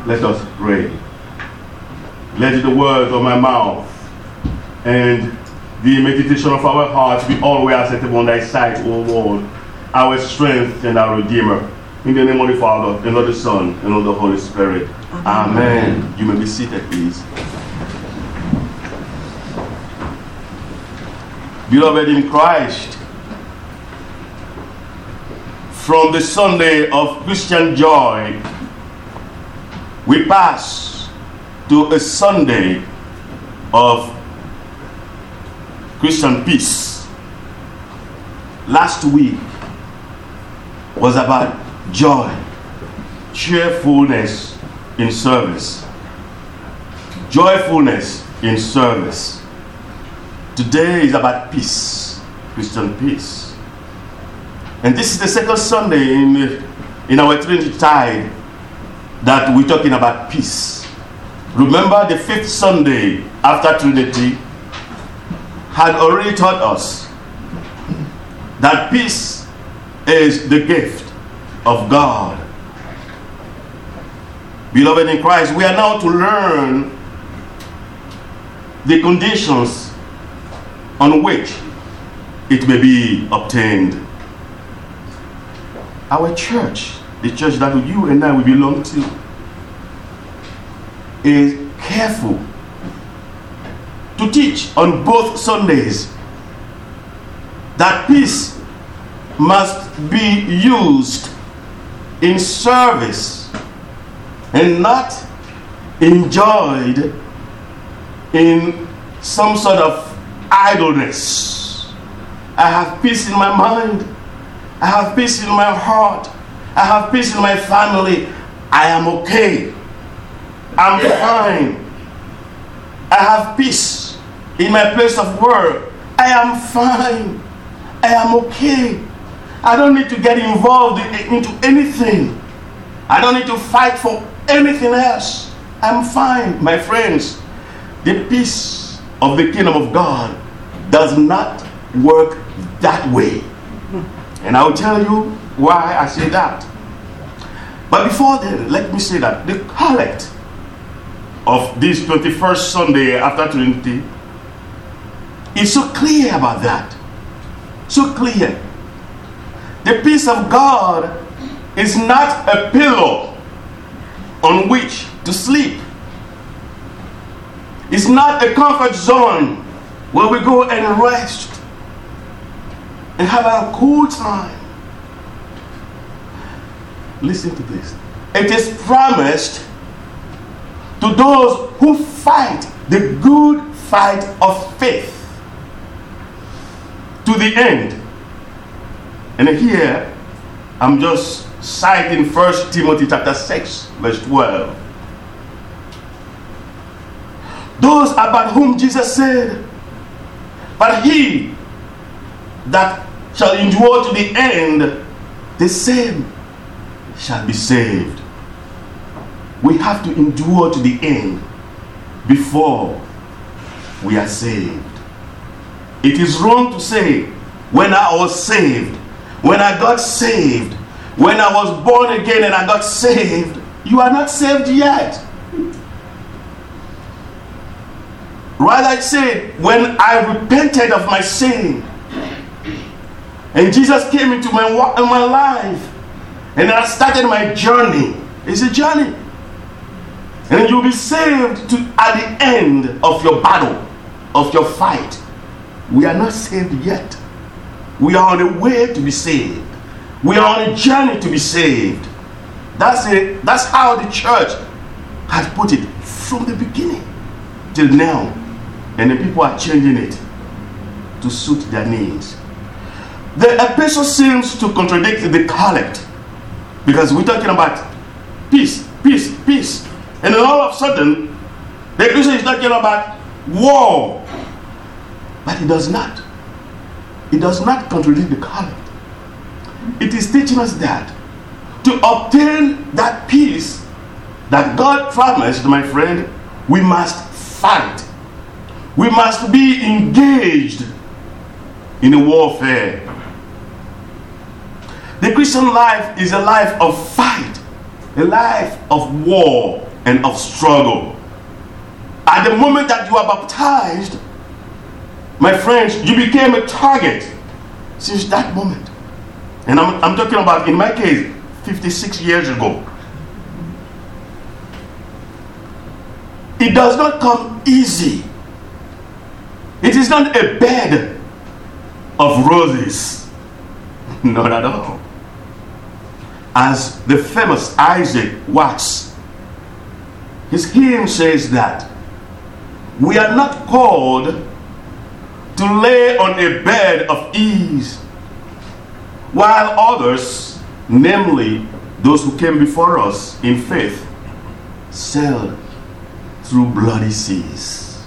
Let us pray. Let the words of my mouth and the meditation of our hearts be always acceptable on thy sight, O Lord, our strength and our Redeemer. In the name of the Father, and of the Son, and of the Holy Spirit. Amen. You may be seated, please. Beloved in Christ, from the Sunday of Christian joy, we pass to a Sunday of Christian peace. Last week was about joy, cheerfulness in service, joyfulness in service. Today is about peace, Christian peace. And this is the second Sunday in our Trinity Tide that we're talking about peace. Remember, the fifth Sunday after Trinity had already taught us that peace is the gift of God. Beloved in Christ, we are now to learn the conditions on which it may be obtained. Our church, the church that you and I will belong to, is careful to teach on both Sundays that peace must be used in service and not enjoyed in some sort of idleness. I have peace in my mind. I have peace in my heart. I have peace in my family. I am okay. I'm fine. I have peace in my place of work. I am fine. I am okay. I don't need to get involved into anything. I don't need to fight for anything else. I'm fine. My friends, the peace of the kingdom of God does not work that way. And I'll tell you why I say that. But before then, let me say that the collect of this 21st Sunday after Trinity is so clear about that. So clear. The peace of God is not a pillow on which to sleep. It's not a comfort zone where we go and rest and have a cool time. Listen to this. It is promised to those who fight the good fight of faith to the end. And here I'm just citing 1 Timothy chapter 6 verse 12. Those about whom Jesus said, but he that shall endure to the end, the same shall be saved. We have to endure to the end before we are saved. It is wrong to say, when I was saved, when I got saved, when I was born again and I got saved. You are not saved yet. Rather, I say, when I repented of my sin, and Jesus came into my life, and I started my journey. It's a journey. And you'll be saved at the end of your battle, of your fight. We are not saved yet. We are on the way to be saved. We are on a journey to be saved. That's it. That's how the church has put it from the beginning till now. And the people are changing it to suit their needs. The epistle seems to contradict the collect, because we're talking about peace, peace, peace. And then all of a sudden, the epistle is talking about war. But it does not. It does not contradict the collect. It is teaching us that to obtain that peace that God promised, my friend, we must fight. We must be engaged in a warfare. The Christian life is a life of fight, a life of war, and of struggle. At the moment that you are baptized, my friends, you became a target since that moment. And I'm talking about, in my case, 56 years ago. It does not come easy. It is not a bed of roses. Not at all. As the famous Isaac Watts, his hymn says that we are not called to lay on a bed of ease, while others, namely those who came before us in faith, sailed through bloody seas.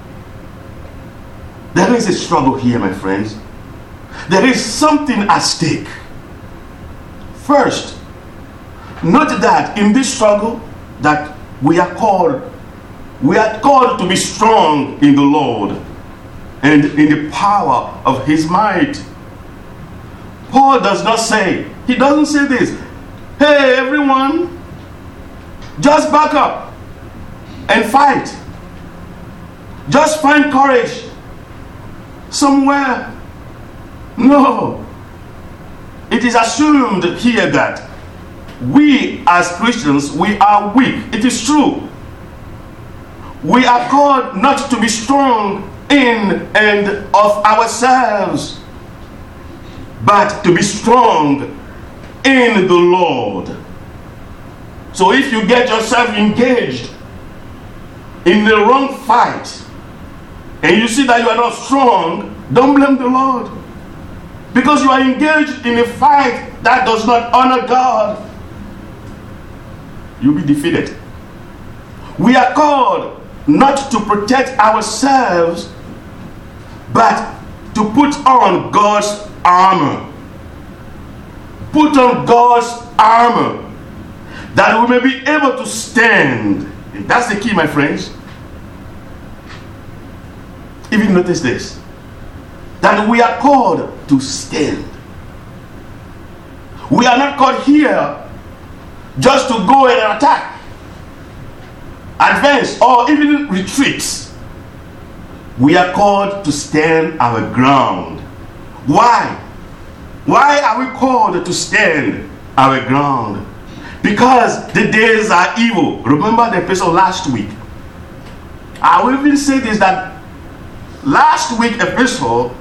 There is a struggle here, my friends. There is something at stake. First, note that in this struggle that we are called to be strong in the Lord and in the power of his might. Paul he doesn't say this, hey everyone, just back up and fight. Just find courage somewhere. No. It is assumed here that we as Christians, we are weak. It is true. We are called not to be strong in and of ourselves, but to be strong in the Lord. So if you get yourself engaged in the wrong fight and you see that you are not strong, don't blame the Lord, because you are engaged in a fight that does not honor God. You'll be defeated. We are called not to protect ourselves, but to put on God's armor. Put on God's armor that we may be able to stand. That's the key, my friends. If you notice this, that we are called to stand. We are not called here just to go and attack, advance, or even retreat. We are called to stand our ground. Why? Why are we called to stand our ground? Because the days are evil. Remember the episode last week. I will even say this, that last week's episode,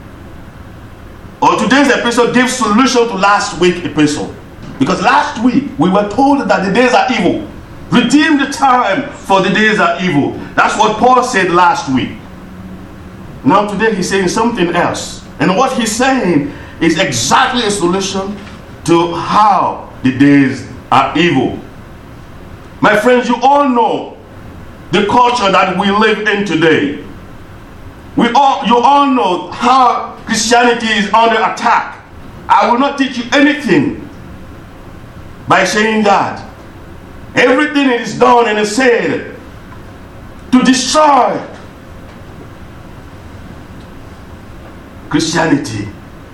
or today's episode, gives solution to last week's episode. Because last week we were told that the days are evil. Redeem the time, for the days are evil. That's what Paul said last week. Now today he's saying something else. And what he's saying is exactly a solution to how the days are evil. My friends, you all know the culture that we live in today. You all know how Christianity is under attack. I will not teach you anything by saying that. Everything is done and is said to destroy Christianity,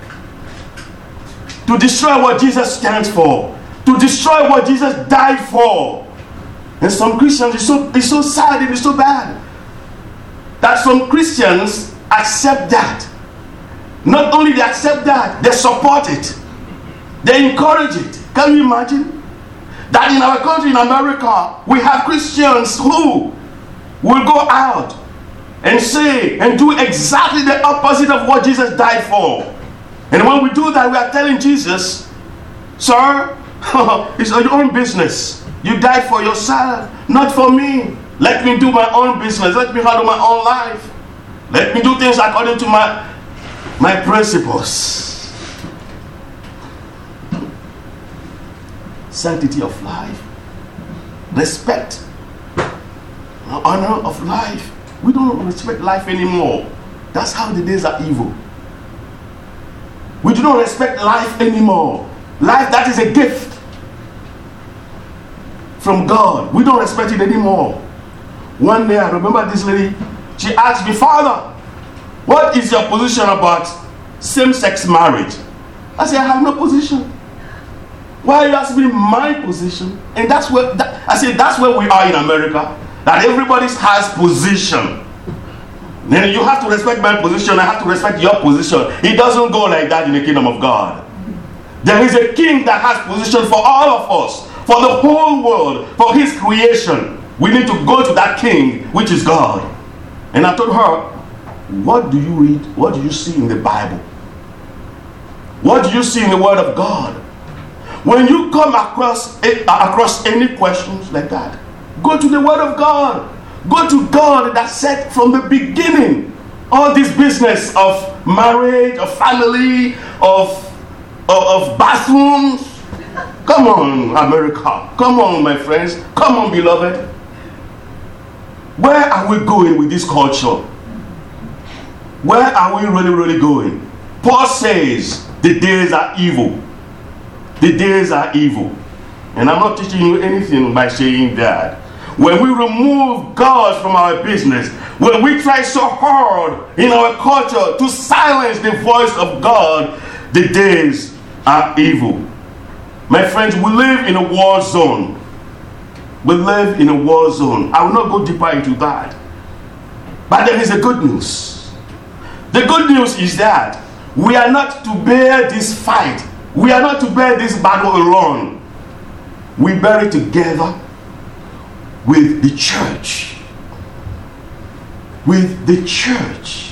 to destroy what Jesus stands for, to destroy what Jesus died for. And some Christians, it's so sad and it's so bad that some Christians accept that. Not only they accept that, they support it, they encourage it. Can you imagine that in our country, in America, we have Christians who will go out and say and do exactly the opposite of what Jesus died for? And when we do that, we are telling Jesus, sir, it's your own business. You died for yourself, not for me. Let me do my own business. Let me handle my own life. Let me do things according to my principles. Sanctity of life, respect, honor of life. We don't respect life anymore. That's how the days are evil. We do not respect life anymore. Life that is a gift from God. We don't respect it anymore. One day I remember this lady, she asked me, Father, what is your position about same-sex marriage? I said, I have no position. Why are you asking me my position? And that's where that's where we are in America. That everybody has position. Then you have to respect my position. I have to respect your position. It doesn't go like that in the kingdom of God. There is a king that has position for all of us, for the whole world, for his creation. We need to go to that king, which is God. And I told her, what do you read? What do you see in the Bible? What do you see in the Word of God? When you come across any questions like that, go to the Word of God. Go to God that said from the beginning, all this business of marriage, of family, of bathrooms. Come on, America. Come on, my friends. Come on, beloved. Where are we going with this culture? Where are we really, really going? Paul says the days are evil. The days are evil. And I'm not teaching you anything by saying that. When we remove God from our business, when we try so hard in our culture to silence the voice of God, the days are evil. My friends, we live in a war zone. We live in a war zone. I will not go deeper into that. But there is a good news. The good news is that we are not to bear this fight. We are not to bear this battle alone. We bear it together with the church. With the church.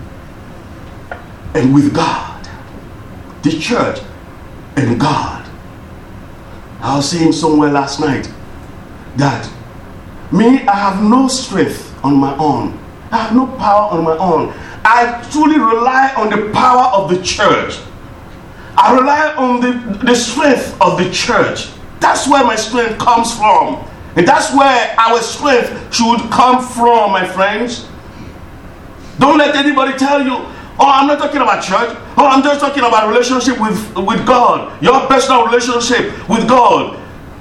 And with God. The church and God. I was saying somewhere last night that I have no strength on my own. I have no power on my own. I truly rely on the power of the church. I rely on the strength of the church. That's where my strength comes from. And that's where our strength should come from, my friends. Don't let anybody tell you, oh, I'm not talking about church. Oh, I'm just talking about relationship with God. Your personal relationship with God.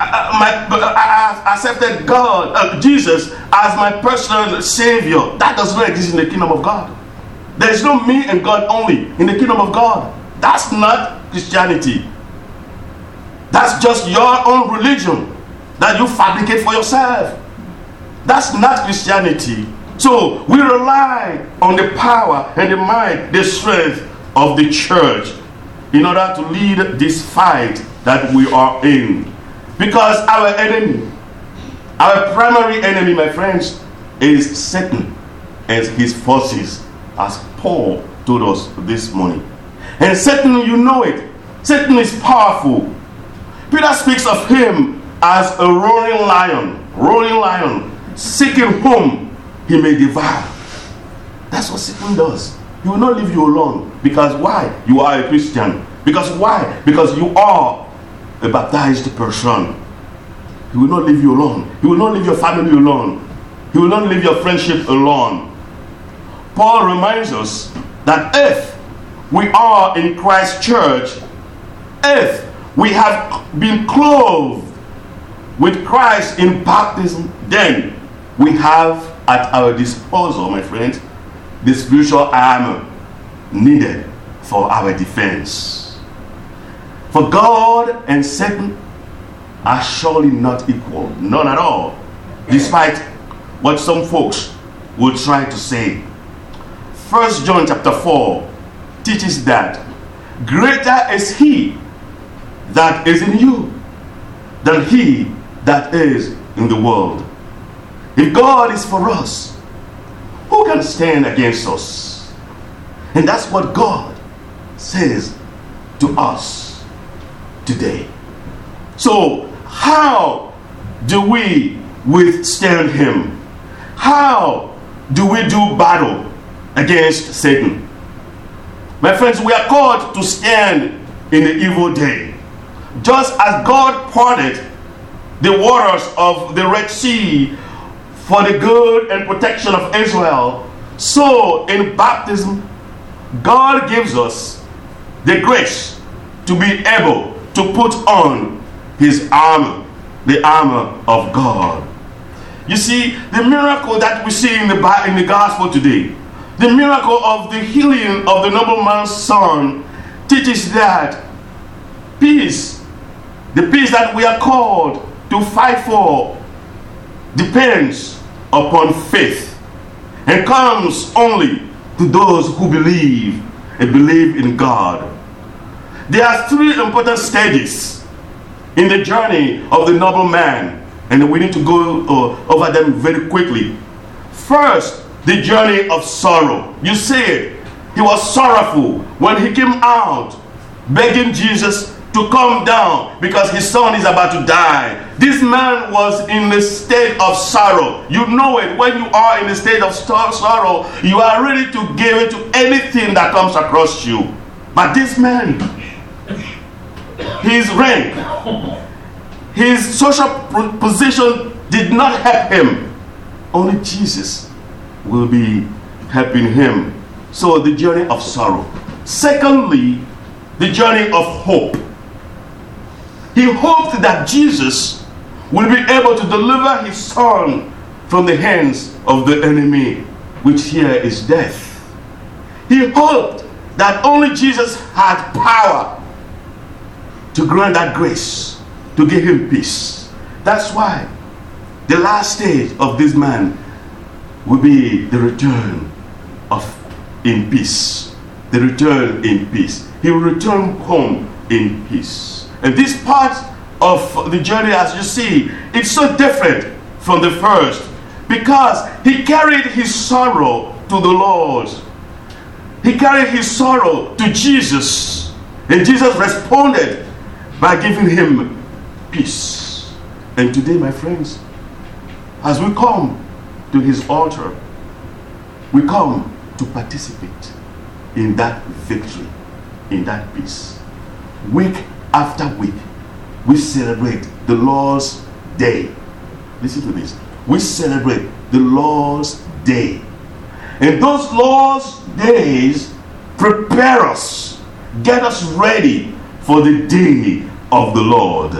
I accepted God, Jesus, as my personal Savior. That does not exist in the kingdom of God. There is no me and God only in the kingdom of God. That's not Christianity. That's just your own religion that you fabricate for yourself. That's not Christianity. So we rely on the power and the might, the strength of the church in order to lead this fight that we are in. Because our enemy, our primary enemy, my friends, is Satan and his forces, as Paul told us this morning. And Satan, you know it. Satan is powerful. Peter speaks of him as a roaring lion, seeking whom he may devour. That's what Satan does. He will not leave you alone. Because why? You are a Christian. Because why? Because you are a baptized person. He will not leave you alone. He will not leave your family alone. He will not leave your friendship alone. Paul reminds us that if we are in Christ's church, if we have been clothed with Christ in baptism, then we have at our disposal, my friends, the spiritual armor needed for our defense. For God and Satan are surely not equal, none at all, despite what some folks will try to say. 1 John chapter 4 teaches that greater is he that is in you than he that is in the world. If God is for us, who can stand against us? And that's what God says to us today. So how do we withstand him? How do we do battle against Satan? My friends, we are called to stand in the evil day. Just as God parted the waters of the Red Sea for the good and protection of Israel, so in baptism, God gives us the grace to be able to put on his armor, the armor of God. You see, the miracle that we see in the gospel today, the miracle of the healing of the nobleman's son, teaches that peace The peace that we are called to fight for depends upon faith and comes only to those who believe and believe in God. There are three important stages in the journey of the noble man, and we need to go over them very quickly. First, the journey of sorrow. You see it. He was sorrowful when he came out begging Jesus to come down because his son is about to die. This man was in a state of sorrow. You know it. When you are in a state of sorrow, you are ready to give it to anything that comes across you. But this man, his rank, his social position did not help him. Only Jesus will be helping him. So the journey of sorrow. Secondly, the journey of hope. He hoped that Jesus will be able to deliver his son from the hands of the enemy, which here is death. He hoped that only Jesus had power to grant that grace, to give him peace. That's why the last stage of this man will be the return in peace. The return in peace. He will return home in peace. And this part of the journey, as you see, it's so different from the first, because he carried his sorrow to the Lord. He carried his sorrow to Jesus, and Jesus responded by giving him peace. And today, my friends, as we come to his altar, we come to participate in that victory, in that peace. Week after week, we celebrate the Lord's Day. Listen to this. We celebrate the Lord's Day. And those Lord's Days prepare us, get us ready for the day of the Lord.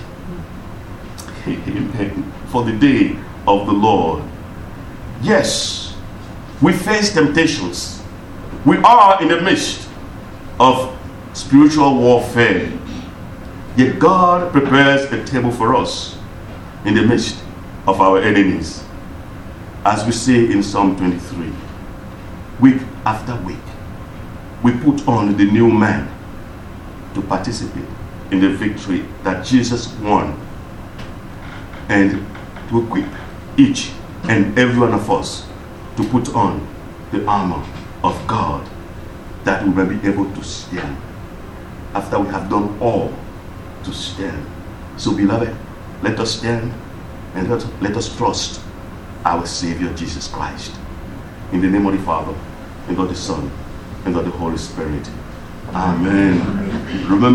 For the day of the Lord. Yes, we face temptations. We are in the midst of spiritual warfare. Yet God prepares a table for us in the midst of our enemies. As we say in Psalm 23, week after week, we put on the new man to participate in the victory that Jesus won, and to equip each and every one of us to put on the armor of God, that we may be able to stand after we have done all to stand. So beloved, let us stand and let us trust our Savior Jesus Christ. In the name of the Father, and of the Son, and of the Holy Spirit. Amen. Remember